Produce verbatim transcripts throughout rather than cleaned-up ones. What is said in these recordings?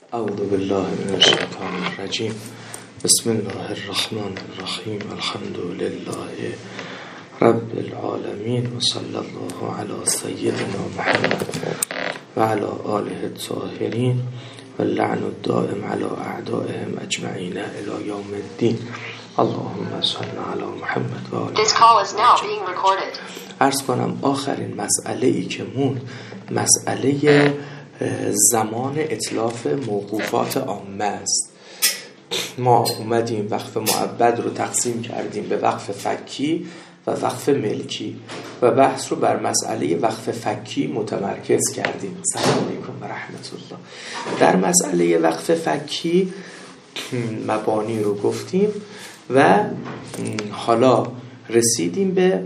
اعوذ بالله من الشیطان الرجیم. بسم الله الرحمن الرحیم. الحمد لله رب العالمین و صلی الله علی سیدنا محمد و علی آله الطاهرین و لعن الدائم علی اعدائهم اجمعین الی یوم الدین. اللهم صل علی محمد و آله. This call is now being recorded. عرض کنم آخرین مسئله ای که مون مسئله زمان اتلاف موقوفات عامه است. ما اومدیم وقف معبد رو تقسیم کردیم به وقف فکی و وقف ملکی و بحث رو بر مسئله وقف فکی متمرکز کردیم. سلام علیکم و رحمت الله. در مسئله وقف فکی مبانی رو گفتیم و حالا رسیدیم به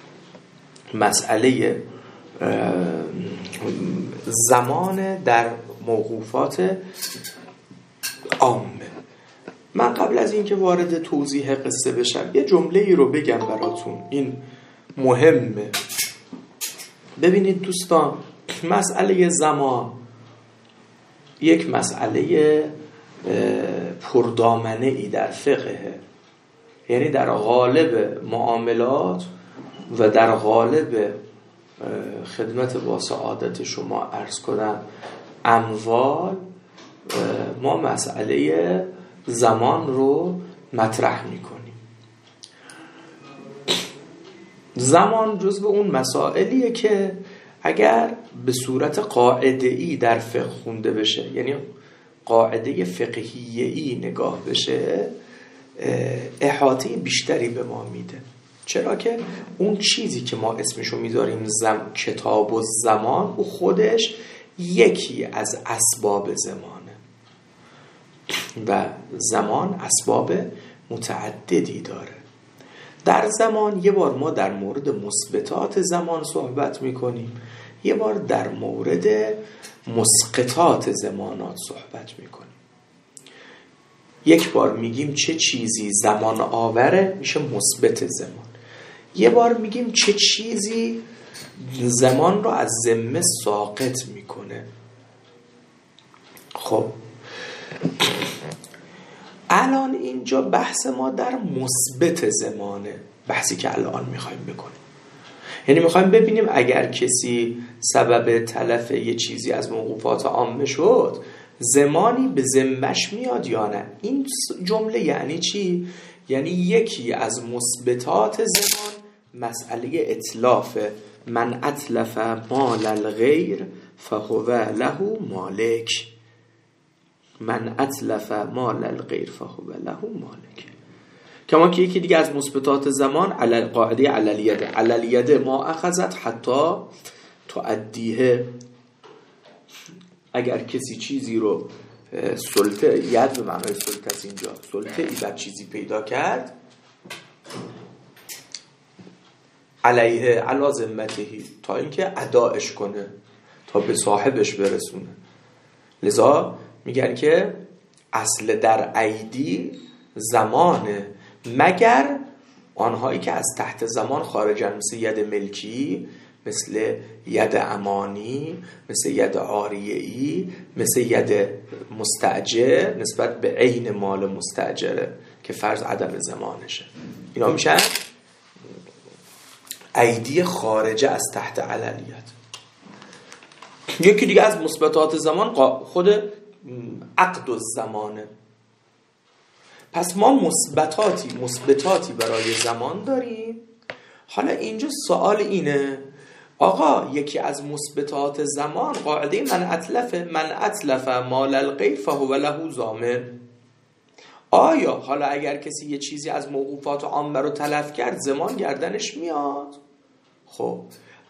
مسئله زمان در موقوفات عامه. من قبل از اینکه وارد توضیح قصه بشم یه جمله ای رو بگم براتون، این مهمه. ببینید دوستان، مسئله زمان یک مسئله پردامنه ای در فقهه، یعنی در غالب معاملات و در غالب خدمت با سعادت شما عرض کنم اموال، ما مسئله زمان رو مطرح میکنیم. زمان جزو اون مسائلیه که اگر به صورت قاعده‌ای در فقه خونده بشه، یعنی قاعده فقهیه‌ای نگاه بشه، احاطه بیشتری به ما میده. چرا که اون چیزی که ما اسمشو میذاریم زم... کتاب و زمان، او خودش یکی از اسباب زمانه و زمان اسباب متعددی داره. در زمان یه بار ما در مورد مثبتات زمان صحبت میکنیم، یه بار در مورد مسقطات زمانات صحبت میکنیم. یک بار میگیم چه چیزی زمان آوره، میشه مثبت زمان. یه بار میگیم چه چیزی زمان رو از ذمه ساقط میکنه. خب الان اینجا بحث ما در مثبت زمانه، بحثی که الان میخوایم بکنیم. یعنی میخوایم ببینیم اگر کسی سبب تلف یه چیزی از موقوفات عامه شد، زمانی به ذمه‌اش میاد یا نه. این جمله یعنی چی؟ یعنی یکی از مثبتات زمان مسئله اتلاف. من اتلف مال الغیر فهو له مالک. من اتلف مال الغیر فهو له مالک. کما که یکی دیگه از مثبتات زمان علی قاعده علیلیده. علیلیده ما اخذت حتی تؤدیه. اگر کسی چیزی رو سلطه، ید به معنای سلطه از اینجا، سلطه ای بر چیزی پیدا کرد، علیه علی ذمتهی، تا اینکه اداش کنه، تا به صاحبش برسونه. لذا میگن که اصل در ایدی زمانه، مگر آنهایی که از تحت زمان خارجن، مثل ید ملکی، مثل ید امانی، مثل ید عاریه‌ای، مثل ید مستأجر نسبت به عین مال مستأجره که فرض عدم زمانشه. اینا میشن ایدی خارجه از تحت عللیت. یکی دیگه از مثبتات زمان خود عقد الزمانه. پس ما مثبتاتی مثبتاتی برای زمان داریم. حالا اینجا سوال اینه، آقا یکی از مثبتات زمان قاعده من اتلف من اتلف مال الغیر فهو له ضامن. آیا حالا اگر کسی یه چیزی از موقوفات عامه رو تلف کرد، زمان گردنش میاد؟ خب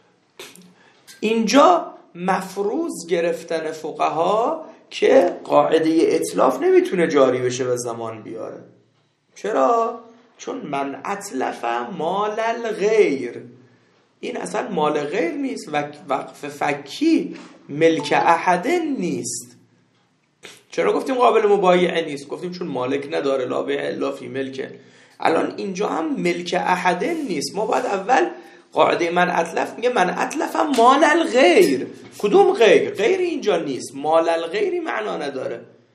اینجا مفروض گرفتن فقها که قاعده اتلاف نمیتونه جاری بشه و زمان بیاره. چرا؟ چون من اتلف مال الغیر، این اصلا مال غیر نیست، وقف فکی ملک احد نیست. چرا گفتیم قابل مبایعه نیست؟ گفتیم چون مالک نداره، لا بیع الا فی ملک. الان اینجا هم ملک احد نیست. ما باید اول قاعده من اتلف میگه من اتلفم مال الغیر. کدوم غیر؟ غیر اینجا نیست، مال الغیری معنا نداره.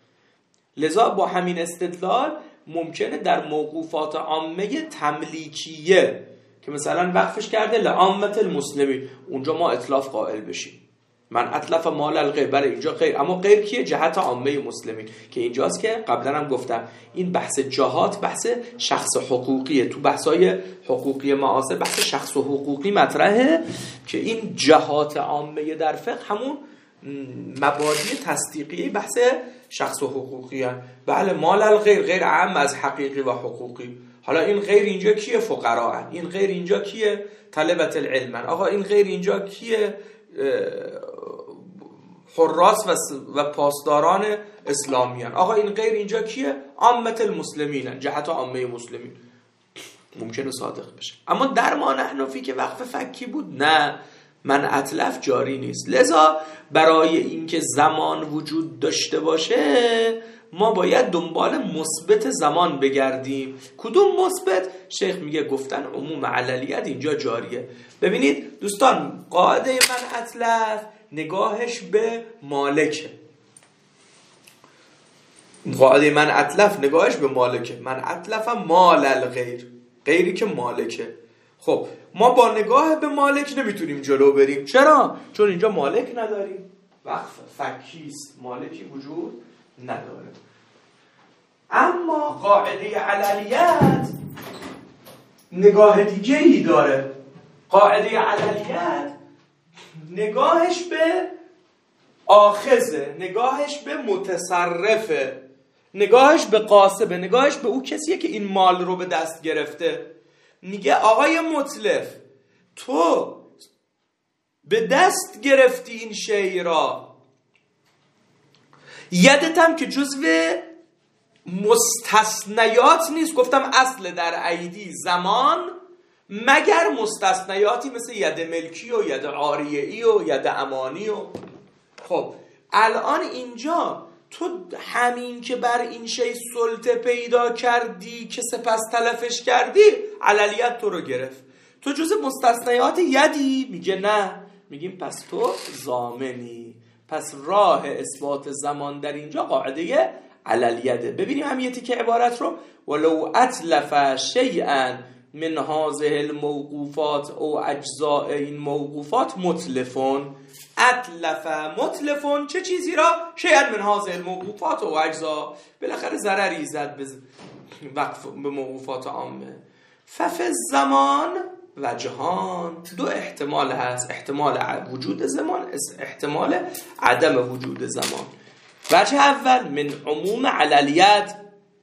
لذا با همین استدلال ممکنه در موقوفات عامه تملیکیه که مثلا وقفش کرده لعامت المسلمین، اونجا ما اتلاف قائل بشیم، من اتلف مال الغیر، برای اینجا غیر، اما غیر کیه؟ جهت عامه مسلمین، که اینجاست که قبلا هم گفتم این بحث جهات بحث شخص حقوقیه. تو بحثای حقوقی معاصر بحث شخص و حقوقی مطرحه که این جهات عامه در فقه همون مبادی تصدیقی بحث شخص و حقوقی هست. بله مال الغیر، غیر عام از حقیقی و حقوقی. حالا این غیر اینجا کیه؟ فقرا. این غیر اینجا کیه؟ طلبت العلم. آقا این غیر اینجا کیه؟ حراس و پاسداران اسلامیان. آقا این غیر اینجا کیه؟ عامه المسلمین، جهت عامه مسلمین. ممکنه صادق بشه. اما در ما نحنفی که وقف فکی بود، نه، من اتلف جاری نیست. لذا برای اینکه زمان وجود داشته باشه ما باید دنبال مثبت زمان بگردیم. کدوم مثبت؟ شیخ میگه گفتن عموم عللیت اینجا جاریه. ببینید دوستان، قاعده من اتلف نگاهش به مالکه. قاعده من اتلف نگاهش به مالکه. من اتلفم مال الغیر، غیری که مالکه. خب ما با نگاه به مالک نمیتونیم جلو بریم. چرا؟ چون اینجا مالک نداریم. وقف فکیست، مالکی وجود نداره. اما قاعده عللیت نگاه دیگه ای داره. قاعده عللیت نگاهش به آخذه، نگاهش به متصرفه، نگاهش به قاسبه، نگاهش به او کسیه که این مال رو به دست گرفته. میگه آقای متلف، تو به دست گرفتی این شی را، یدت هم که جزو مستثنیات نیست. گفتم اصل در ایدی زمان، مگر مستثنیاتی مثل ید ملکی و ید عاریه‌ای و ید امانی. و خب الان اینجا تو همین که بر این شی سلطه پیدا کردی که سپس تلفش کردی، عللیت تو رو گرفت. تو جز مستثنیات یدی؟ میگه نه. میگیم پس تو ضامنی. پس راه اثبات زمان در اینجا قاعده عللیته. ببینیم همیتی که عبارت رو، ولو اتلف شیئا من هذه الموقوفات او اجزاء این موقوفات متلفون. اتلف متلفون چه چیزی را؟ شیئا من هذه الموقوفات او اجزاء، بالاخره ضرری زد به وقف به موقوفات عامه. فف زمان و جهان دو احتمال هست، احتمال وجود زمان، احتمال عدم وجود زمان. وجه اول من عموم عللیت،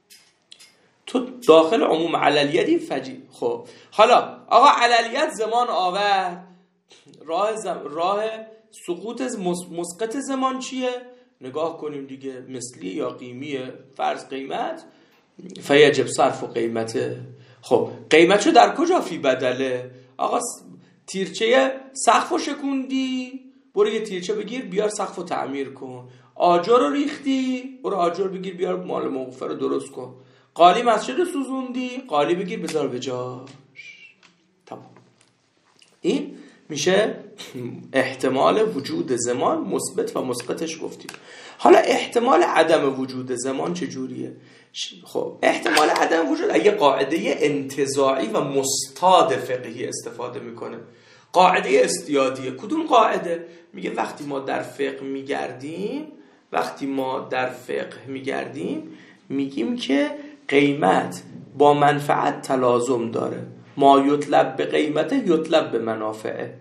تو داخل عموم عللیتی فجی. خب حالا آقا عللیت زمان آورد، راه زم... راه سقوط مسقط زمان چیه؟ نگاه کنیم دیگه، مثلی یا قیمیه. فرض قیمت فیجب صرف و قیمته. خب قیمتشو در کجا فی بدله؟ آقا تیرچه سقفو شکوندی، برو یه تیرچه بگیر بیار سقفو تعمیر کن. آجر رو ریختی، برو آجر بگیر بیار مال موقوفه رو درست کن. قالی مسجد رو سوزوندی، قالی بگیر بذار به جاش. تمام. این میشه احتمال وجود زمان، مثبت و مسقطش گفتیم. حالا احتمال عدم وجود زمان چجوریه؟ خب احتمال عدم وجود اگه قاعده انتزاعی و مستاد فقهی استفاده میکنه، قاعده استیادیه. کدوم قاعده؟ میگه وقتی ما در فقه میگردیم وقتی ما در فقه میگردیم میگیم که قیمت با منفعت تلازم داره. ما یطلب به قیمت یطلب به منافعه.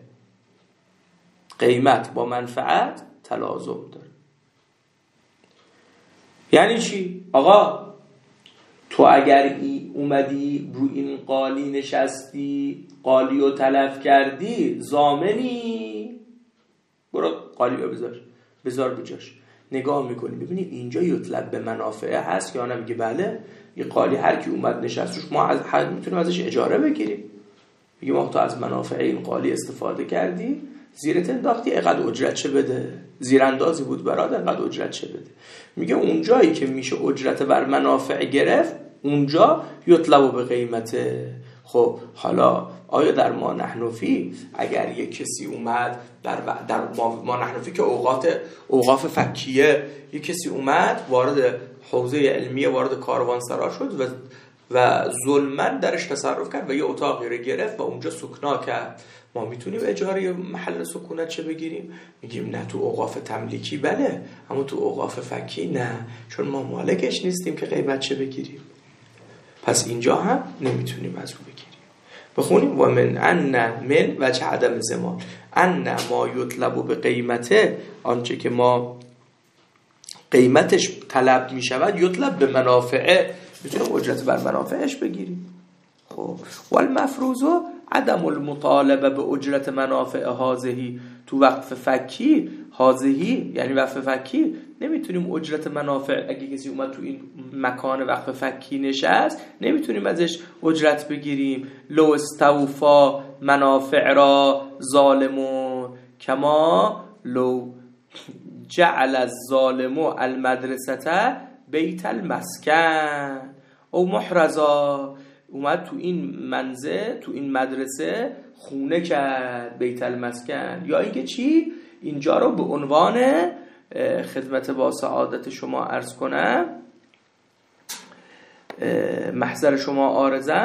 قیمت با منفعت تلازم داره. یعنی چی؟ آقا تو اگر ای اومدی رو این قالی نشستی، قالی رو تلف کردی، ضامنی، برو قالی رو بذار بذار بجاش. نگاه میکنی ببینی اینجا یطلب به منافعه هست یا نه؟ میگه بله، این قالی هر کی اومد نشست روش ما از حد میتونیم ازش اجاره بگیریم. میگه ما تو از منافع این قالی استفاده کردی، زیرت انداختی، اینقدر اجرت چه بده. زیراندازی بود برات، اینقدر اجرت چه بده. میگه اون جایی که میشه اجرت بر منافع گرفت، اونجا یطلب به قیمته. خب حالا آیا در ما نحنفی اگر یک کسی اومد در, در ما, ما نحنفی که اوقات اوقاف فکیه، یک کسی اومد وارد حوزه علمیه، وارد کاروانسرا شد و و ظلماً درش تصرف کرد و یه اتاقی رو گرفت و اونجا سکنا کرد، ما میتونیم اجاره محل سکونت چه بگیریم؟ میگیم نه تو اوقاف تملیکی بله، اما تو اوقاف فکی نه، چون ما مالکش نیستیم که قیمت چه بگیریم. پس اینجا هم نمیتونیم از اون بگیریم. بخونیم و من ان من و چه عدم زمان ان ما یطلب به قیمته، آنچه که ما قیمتش طلب میشود، یطلب به منافعه، میتونیم اجرت بر منافعش بگیریم. خب والمفروض عدم المطالبه به اجرت منافع هازهی، تو وقف فکی هازهی یعنی وقف فکی نمیتونیم اجرت منافع، اگه کسی اومد تو این مکان وقف فکی نشست نمیتونیم ازش اجرت بگیریم. لو استوفا منافع را ظالمون کما لو جعل الظالم المدرسه بیت المسکن او محرزا، اومد تو این منزل تو این مدرسه خونه کرد، بیت المسکن. یا اینکه چی؟ اینجا رو به عنوان خدمت با سعادت شما عرض کنم، محضر شما عارضم،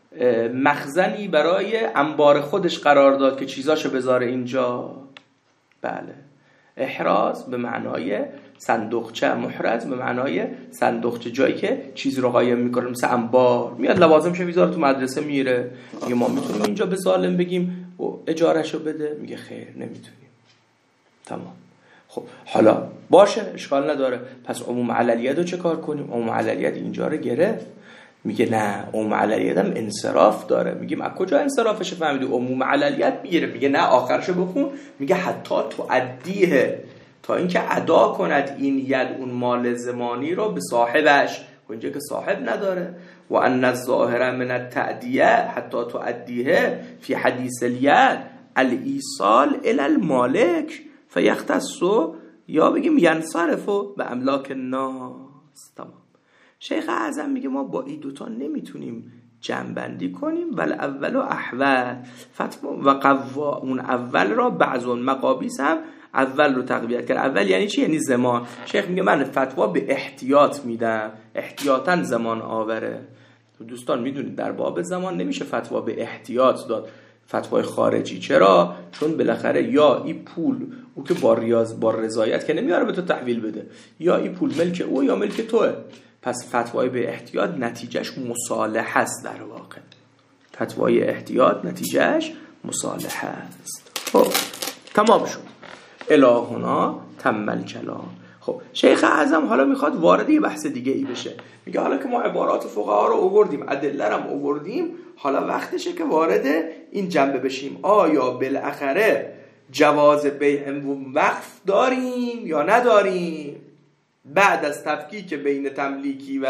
مخزنی برای انبار خودش قرار داد که چیزاشو بذاره اینجا. بله، احراز به معنای صندوقچه، محرز به معنای صندوقچه، جایی که چیزی رو قایم میکنه، مثل انبار. میاد لوازمشو میذاره تو مدرسه میره. میگه ما میتونیم اینجا به ظالم بگیم و اجارهشو بده؟ میگه خیر نمیتونیم. تمام. خب حالا باشه اشکال نداره، پس عموم علیت رو چه کار کنیم؟ عموم علیت اینجا رو گرفت. میگه نه، عموم علیت هم انصراف داره. میگیم از کجا انصرافش فهمیدی؟ عموم علیت میگیره. میگه نه، آخرشو بخون، میگه حتی تو ادیه، تا اینکه ادا کند این ید اون مال زمانی رو به صاحبش، اونجا که صاحب نداره. و ان الظاهر من التعدیه حتی تو ادیه فی حدیث الید الایصال الی المالک فیختص، یا بگیم ینصرفو به املاک الناس. تمام. شیخ اعظم میگه ما با این دوتا نمیتونیم جمع‌بندی کنیم. ولی اول و احول فتوا و قوا، اون اول را بعض مقابیس هم اول رو تقویت کرد. اول یعنی چی؟ یعنی زمان. شیخ میگه من فتوا به احتیاط میدم، احتیاطاً زمان آوره. دوستان میدونید در باب زمان نمیشه فتوا به احتیاط داد، فتوای خارجی. چرا؟ چون بالاخره یا این پول او که با ریاض با رضایت که نمیاره به تو تحویل بده، یا این پول ملک او یا ملک توه. پس فتوای به احتیاط نتیجهش مصالحه است. در واقع فتوای احتیاط نتیجهش مصالحه است. خب تمام شد. الهنا تم الکلام. خب شیخ اعظم حالا میخواد وارد یه بحث دیگه ای بشه. میگه حالا که ما عبارات فقها رو آوردیم، ادله رو آوردیم، حالا وقتشه که وارد این جنبه بشیم. آیا بالاخره جواز بیع وقف داریم یا نداریم؟ بعد از تفکیک بین تملیکی و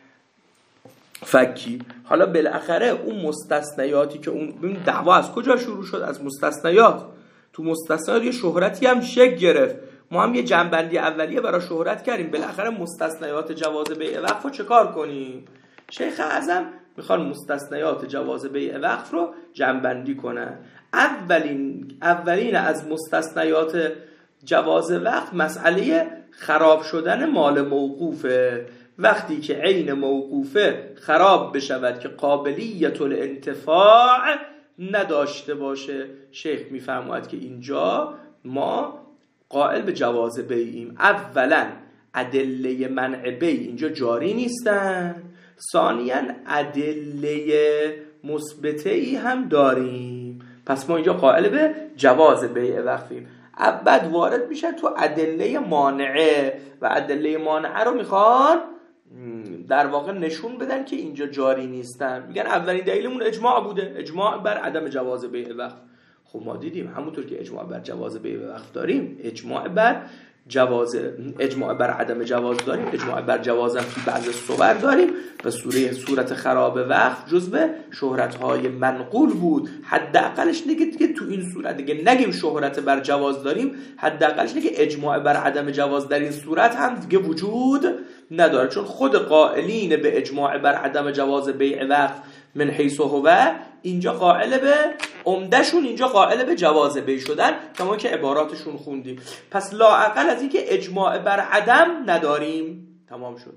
فکی، حالا بالاخره اون مستثنیاتی که اون دعوا از کجا شروع شد؟ از مستثنیات. تو مستثنیات یه شهرتی هم شکل گرفت. ما هم یه جنبندی اولیه برای شهرت کردیم. بالاخره مستثنیات جواز بیع وقف رو چه کار کنیم؟ شیخ اعظم میخوان مستثنیات جواز بیع وقف رو جنبندی کنن. اولین اولین از مستثنیات جواز وقف مسئله خراب شدن مال موقوفه. وقتی که عین موقوفه خراب بشود که قابلیت الانتفاع نداشته باشه، شیخ میفرماید که اینجا ما قائل به جواز بیعیم. اولا ادله منع بیع اینجا جاری نیستن، ثانیا ادله مثبته ای هم داریم. پس ما اینجا قائل به جواز بیع وقفیم. بعد وارد میشن تو ادله مانعه و ادله مانعه رو میخوان در واقع نشون بدن که اینجا جاری نیستن. میگن اولین دلیلمون اجماع بوده، اجماع بر عدم جواز بیع وقف. خب ما دیدیم همونطور که اجماع بر جواز بیع وقف داریم، اجماع بر جواز اجماع بر عدم جواز داریم، اجماع بر جواز هم فی بعض صور داریم و سوره صورت خراب وقف جزء شهرت‌های منقول بود. حداقلش نگه دیگه تو این صورت دیگه نگیم شهرت بر جواز داریم، حداقلش نگه اجماع بر عدم جواز در این صورت هم دیگه وجود نداره، چون خود قائلین به اجماع بر عدم جواز بیع وقف من حیث هو اینجا قائل به عمدهشون اینجا قائل به جواز بیع شدن، کما که عباراتشون خوندیم. پس لااقل از اینکه اجماع بر عدم نداریم تمام شد.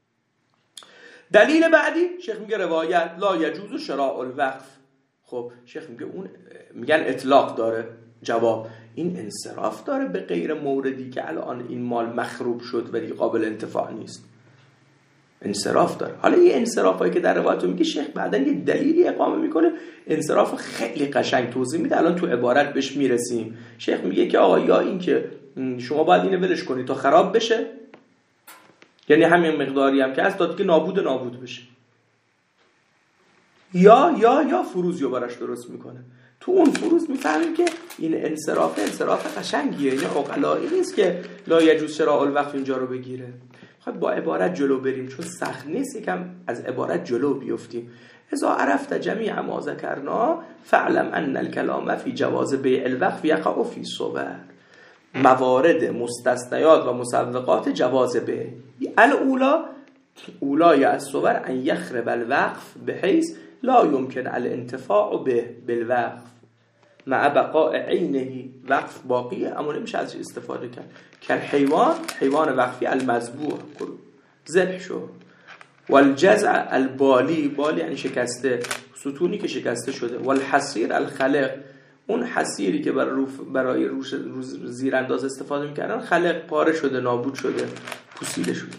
دلیل بعدی شیخ میگه روایت لا یجوز شراء الوقف. خب شیخ میگه اون میگن اطلاق داره، جواب این انصراف داره به غیر موردی که الان این مال مخروب شد ولی قابل انتفاع نیست، انصراف داره. حالا یه انصرافایی که در روایت میگه شیخ بعداً یه دلیلی اقامه میکنه، انصراف خیلی قشنگ توضیح میده، الان تو عبارت بهش میرسیم. شیخ میگه که آقا یا این که شما باید اینو ولش کنید تا خراب بشه، یعنی همین مقداری هم که از داد که نابود نابود بشه، یا یا یا فروزیو براش درست میکنه. تو اون فروز میفهمیم که این انصراف انصراف قشنگیه، یعنی عقلایی نیست که لا یجوز شراء الوقف اینجا رو بگیره. خب با عبارت جلو بریم چون سخت نیست، یکم از عبارت جلو بیفتیم. اذا عرفت جمیع ما ذکرنا فاعلم ان الكلام فی جواز بیع الوقف یقع فی صور. موارد مستثنیات و مسوقات جواز بیع الاولا اولای الصور ان یخرب الوقف بحیث لا يمكن الانتفاع به بالوقف مع بقاء عینه. وقف باقیه اما نمیشه ازش استفاده کرد. که حیوان حیوان وقفی المذبوح ذبح شد، والجزع البالی، بالی یعنی شکسته، ستونی که شکسته شده، والحصیر الخلق، اون حصیری که برای برای روش زیرانداز استفاده میکردن خلق، پاره شده، نابود شده، پوسیده شده.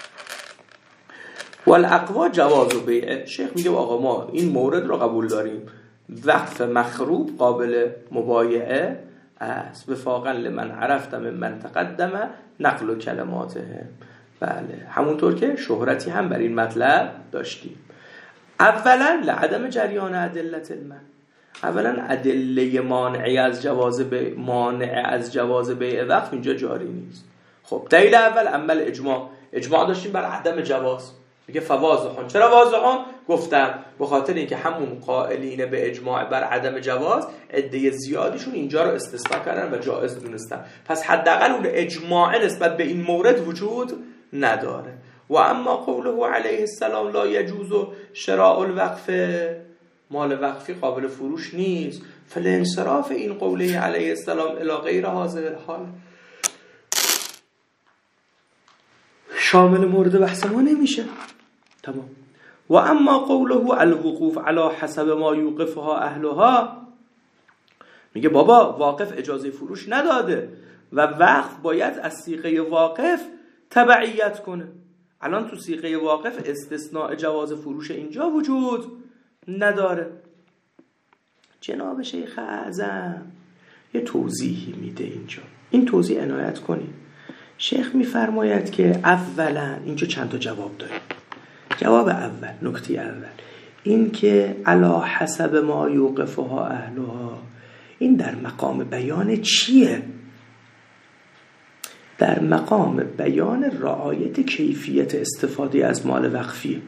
والاقوا جواز بیع. شیخ میگه آقا ما این مورد رو قبول داریم، وقف مخروب قابل مبایعه است، وفاقا لمن عرفت من من تقدم نقل و کلماته. بله همونطور که شهرتی هم بر این مطلب داشتیم. اولا لعدم جریان ادلت المنع، اولا ادله مانعی از جواز بیع مانع از جواز بیع وقف اینجا جاری نیست. خب دلیل اول عمل اجماع، اجماع داشتیم بر عدم جواز. میگه فواضحون، چرا واضحون؟ گفتم به خاطر اینکه همون قائلین به اجماع بر عدم جواز عده زیادیشون اینجا رو استثناء کردن و جایز دونستن، پس حداقل اون اجماع نسبت به این مورد وجود نداره. و اما قوله علیه السلام لا یجوز شراء الوقف، مال وقفی قابل فروش نیست، فلانصراف این قوله علیه السلام الی غیر هذا الحال شامل مورد بحث ما نمیشه. تمام. و اما قوله الوقوف علی حسب ما یوقفها اهلها، میگه بابا واقف اجازه فروش نداده و وقف باید از صیغه واقف تبعیت کنه. الان تو صیغه واقف استثناء جواز فروش اینجا وجود نداره. جناب شیخ اعظم یه توضیحی میده اینجا، این توضیح عنایت کنید. شیخ میفرماید که اولا اینجا چند تا جواب داره. جواب اول، نکته اول این که علی حسب ما یوقفها اهلها، این در مقام بیان چیه؟ در مقام بیان رعایت کیفیت استفاده از مال وقفی،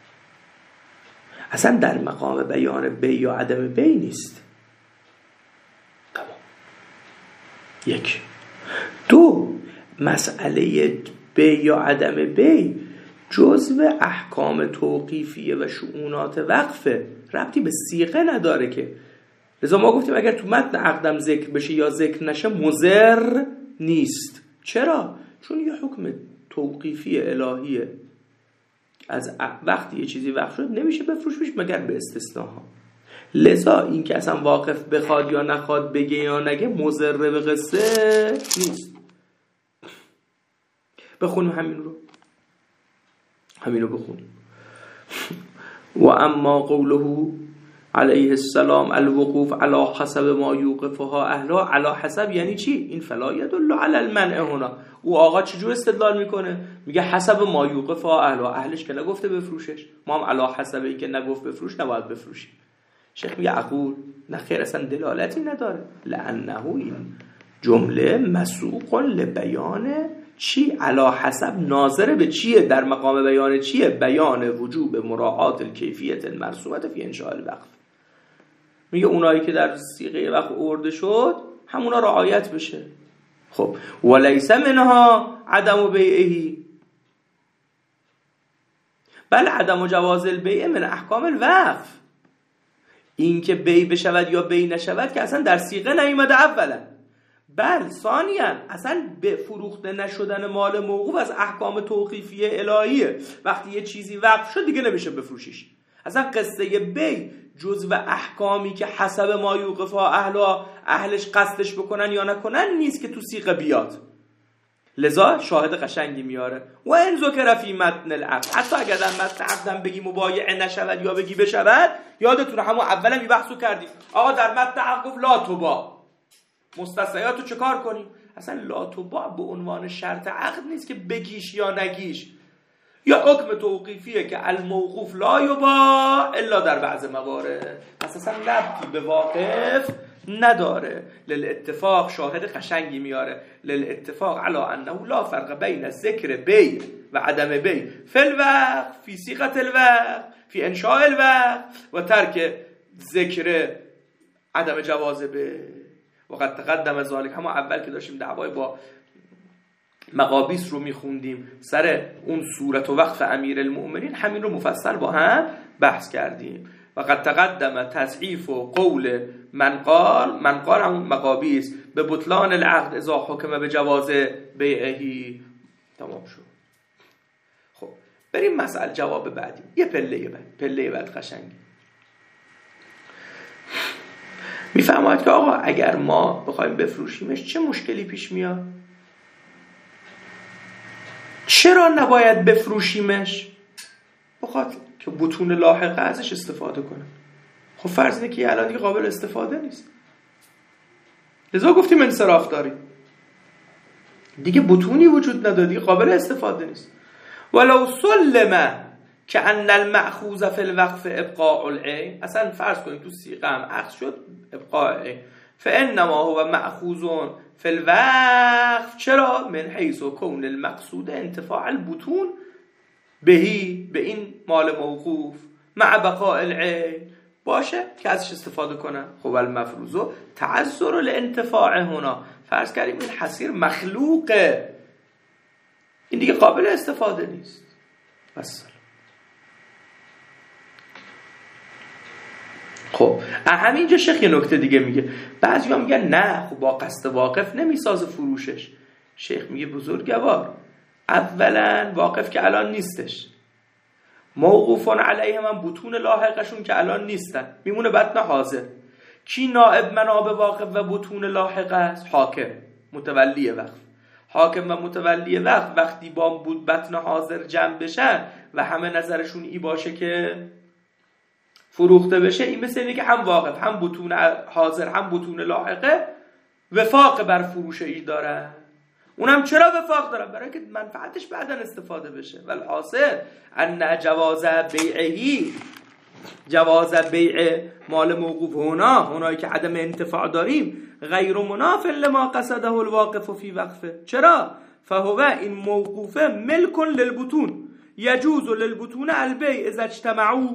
اصلا در مقام بیان بیع یا عدم بیع نیست. تمام. یک. دو، مسئله بیع یا عدم بیع جزء احکام توقیفیه و شؤونات وقفه، ربطی به صیغه نداره که. لذا ما گفتیم اگر تو متن عقدم ذکر بشه یا ذکر نشه مضر نیست. چرا؟ چون یه حکم توقیفی الهیه، از وقتی یه چیزی وقف شد نمیشه بفروش بشه مگر به استثناها. لذا این که اصلا واقف بخواد یا نخواد بگه یا نگه مضر به قصه نیست. بخونیم همین رو، همین رو بخونیم. و اما قوله علیه السلام الوقوف علی حسب ما یوقفها اهلها، علی حسب یعنی چی؟ این فلا یدل علی المنع هنا. او آقا چجور استدلال میکنه؟ میگه حسب ما یوقفها اهلها، اهلش که نگفته بفروشش، ما هم علی حسب این که نگفت بفروش نباید بفروشیم. شیخ میگه عقول نه خیر، اصلا دلالتی نداره. لانه این جمله مسوق لبیان چی؟ علا حسب ناظر به چیه؟ در مقام بیان چیه؟ بیان وجوب مراعات الکیفیت المرسومه فی انشاء الوقف. میگه اونایی که در صیغه وقف آورده شد همونا رعایت بشه. خب ولیس منها عدم بیعه، بل عدم جواز البیع من احکام الوقف. این که بیع بشود یا بیع نشود که اصلا در صیغه نیومده اولا، بل ثانیا اصلا به فروخته نشدن مال موقوف از احکام توقیفی الهیه. وقتی یه چیزی وقف شد دیگه نمیشه بفروشیش. اصلا قصه بیع جزء احکامی که حسب ما یوقفها اهلا اهلش قصدش بکنن یا نکنن نیست که تو صیغه بیاد. لذا شاهد قشنگی میاره و ان ذکر فی متن العقد، حتی اگر در متن عقدم بگی مبایعه نشود یا بگی بشود، یادتونه همون اولا می بحثو کردیم آقا در متن عقد گفت لا تباع، مستثنیاتو چه کار کنیم؟ اصلا لا تباع به عنوان شرط عقد نیست که بگیش یا نگیش، یا حکم توقیفیه که الموقوف لا یباع الا در بعض موارد، اساسا ربطی به واقف نداره. للاتفاق شاهد قشنگی میاره، للاتفاق علی انه لا فرق بین ذکر بیع و عدم بیع فی الوقف فی صیغه الوقف فی انشاء الوقف و ترک ذکر عدم جواز بیع. وقت تقدم ذالک، همون اول که داشتیم دعوای با مقابیس رو میخوندیم سر اون صورت و وقف امیر المؤمنین، همین رو مفصل با هم بحث کردیم. وقت تقدم تضعیف و قول من قال، من قال همون مقابیس به بطلان العقد اذا حکم به جواز بیعهی. تمام شد. خب بریم مسئله جواب بعدی، یه پله بعد پله بعد قشنگی میفهمید که آقا اگر ما بخوایم بفروشیمش چه مشکلی پیش میاد؟ چرا نباید بفروشیمش؟ بخاطر که بطون لاحقه ازش استفاده کنه. خب فرض اینه که الان دیگه قابل استفاده نیست، لذا گفتیم انصراف داریم، دیگه بطونی وجود نداره، دیگه قابل استفاده نیست. ولو سلم که ان المأخوذ فی الوقف ابقاء العین، اصلا فرض کنید تو صیغه هم اخذ شد ابقاء العین، فانما هو مأخوذ فی الوقف، چرا؟ من حیث کون المقصود انتفاع البطون بهی، به این مال موقوف، مع بقاء العین، باشه که ازش استفاده کنن. خب المفروض تعذر الانتفاع هنا، فرض کردیم این حصیر مخلوقه، این دیگه قابل استفاده نیست. بس خب همینجا شیخ یه نکته دیگه میگه، بعضی ها میگن نه خب با قصد واقف نمیسازه فروشش. شیخ میگه بزرگوار، اولا واقف که الان نیستش، موقوفان علیه من بطون لاحقشون که الان نیستن، میمونه بطن حاضر. کی نائب مناب واقف و بطون لاحقه است؟ حاکم متولی وقف. حاکم و متولی وقف وقتی با بود بطن حاضر جمع بشن و همه نظرشون ای باشه که فروخته بشه، این مثل اینه که هم واقف هم بطون حاضر هم بطون لاحقه وفاق بر فروش ای دارن. اونم چرا وفاق دارن؟ برای که منفعتش بعداً استفاده بشه. والحاصل ان جواز بیعهی، جواز بیع مال موقوف هنا، هنایی که عدم انتفاع داریم، غیر مناف لما قصده الواقف فی وقفه. چرا؟ فهو این موقوفه ملک للبطون، یجوز للبطون البیع اذا اجتمعوا.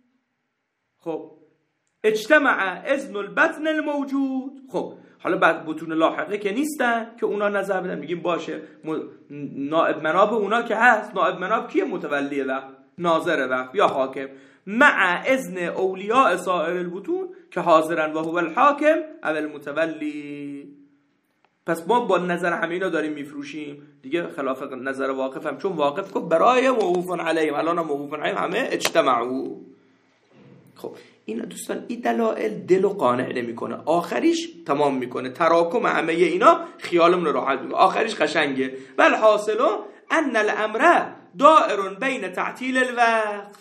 خب اجتمع اذن البطن الموجود. خب حالا بعد بطون لاحقه که نیستن که اونا نظر بدن، میگیم باشه نائب مناب اونا که هست. نائب مناب کیه؟ متولی وقت، ناظر وقت یا حاکم، مع اذن اولیاء سائر البطون که حاضرن و هو الحاکم او المتولی. پس ما با نظر همه اینا داریم میفروشیم دیگه، خلاف نظر واقف هم، چون واقف گفت برای موقوفن علیهم، الان موقوفن علیهم همه اجتمعوا. خب این دوستان این دلائل دل و قانع نمیکنه، آخریش تمام میکنه، تراکم همه اینا خیالمون راحت میکنه، آخریش قشنگه. بل حاصل ان الامر دائر بین تعطیل الوقف،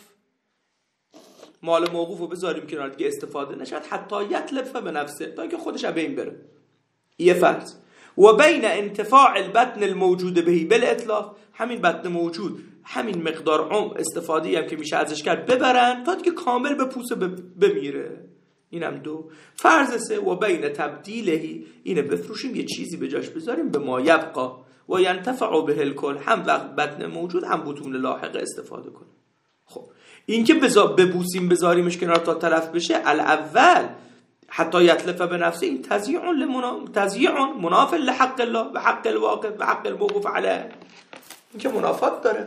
مال موقوفو بذاریم کنار دیگه استفاده نشد، حتی یتلف به نفسه، تا که خودش از بین بره، یه فرض، و بین انتفاع البطن الموجود بهی بالاطلاق، همین بطن موجود همین مقدار عمق استفاده هم که میشه ازش کرد ببرن تا دیگه کامل به پوسه بمیره. اینم دو. فرض سه و بین تبدیلهی، اینه بفروشیم یه چیزی به جاش بذاریم به ما یبقا و ینتفع به الکل، هم وقت بطن موجود هم بطون لاحقه استفاده کنیم. خب این که ببوسیم بذاریمش کنار تا تلف بشه، الاول حتی یتلف به نفسه، این تضییع لمنا تضییع مناف لحق الله و حق الواقع و حق الموقوف علیه، این که منافات داره.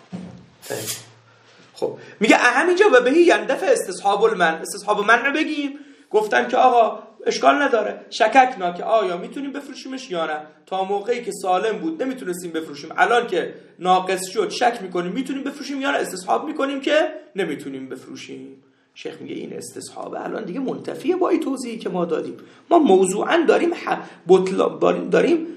خب میگه همینجا و بهی یندفع استصحاب المنع، استصحاب منع بگیم، گفتن که آقا اشکال نداره، شککنا که آیا میتونیم بفروشیمش یا نه، تا موقعی که سالم بود نمیتونستیم بفروشیم، الان که ناقص شد شک میکنیم میتونیم بفروشیم یا نه، استصحاب میکنیم که نمیتونیم بفروشیم. شیخ میگه این استصحابه الان دیگه منتفیه با این توضیحی که ما دادیم. ما موضوعا داریم بطل... داریم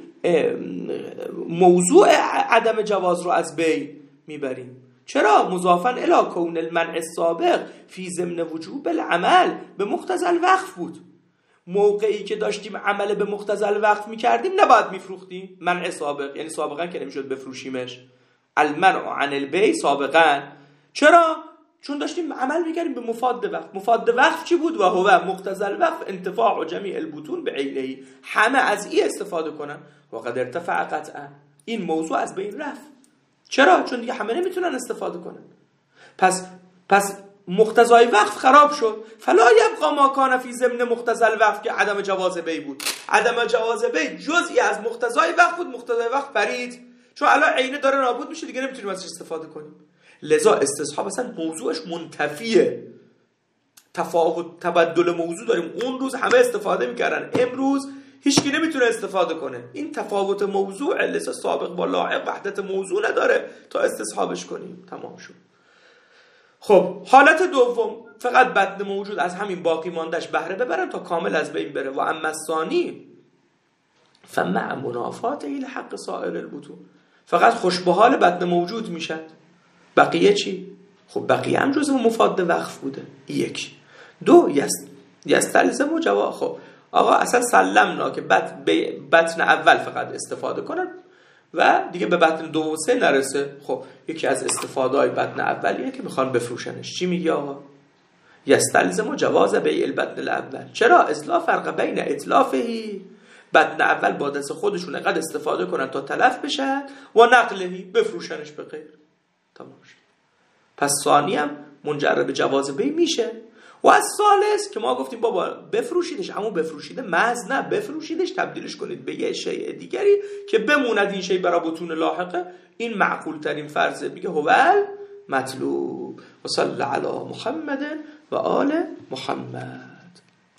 موضوع عدم جواز رو از بی میبریم. چرا؟ مضافاً الی کون المنع السابق فی ضمن وجوب العمل به مقتضی الوقف بود. موقعی که داشتیم عمل به مقتضی الوقف میکردیم نباید میفروختیم. منع سابق یعنی سابقا که نمیشد بفروشیمش. المنع عن البیع سابقا. چرا؟ چون داشتیم عمل میکردیم به مفاد وقف. مفاد وقف چی بود؟ و هو مقتضی الوقف انتفاع جمیع البطون به عینه، همه از این استفاده کنن. و قد ارتفع قطعا، این موضوع از بین رفت. چرا؟ چون دیگه همه نمیتونن استفاده کنن. پس پس مقتضای وقف خراب شد. فلا یبقى ما کان فی ضمن مقتضی الوقف که عدم جواز بی بود. عدم جواز بی جزئی از مقتضای وقف بود، مقتضای وقف پرید. چون الان عینه داره نابود میشه دیگه نمیتونیم ازش استفاده کنیم. لذا استصحاب اصلا موضوعش منتفیه. تفاوت تبدل موضوع داریم. اون روز همه استفاده میکردن، امروز هیچکی نمیتونه استفاده کنه. این تفاوت موضوع لذا سابق با لاحق وحدت موضوع نداره تا استصحابش کنیم. تمام شد. خب حالت دوم فقط بطن موجود از همین باقی ماندش بهره ببرن تا کامل از بین بره. و اما الثانی فمع منافات ایل حق سائر البطون، فقط خوش به حال بطن موجود میشد. بقیه چی؟ خب بقیه هم جزء مفاد وقف بوده. یک. دو یست یستلزم و جوا. خب آقا اصلا سلمنا که بطن اول فقط استفاده کنن و دیگه به بطن دو و سه نرسه. خب یکی از استفاده های بطن اولیه که میخوان بفروشنش. چی میگه آقا؟ یستلزم و جواز بیع البطن الاول. چرا؟ اصلا فرق بین اطلافهی، بطن اول با دست خودشون انقدر استفاده کنن تا تلف بشن، و نقلهی بفروشنش به غیر. تمام شد. پس ثانی هم منجر به جواز بیع میشه. و از ثالث که ما گفتیم بابا بفروشیدش، اما بفروشیده محض نه، بفروشیدش تبدیلش کنید به یه شیء دیگری که بموند این شیء برای بطون لاحقه. این معقول ترین فرضه. میگه هوال مطلوب. و صلی علی محمد و آل محمد.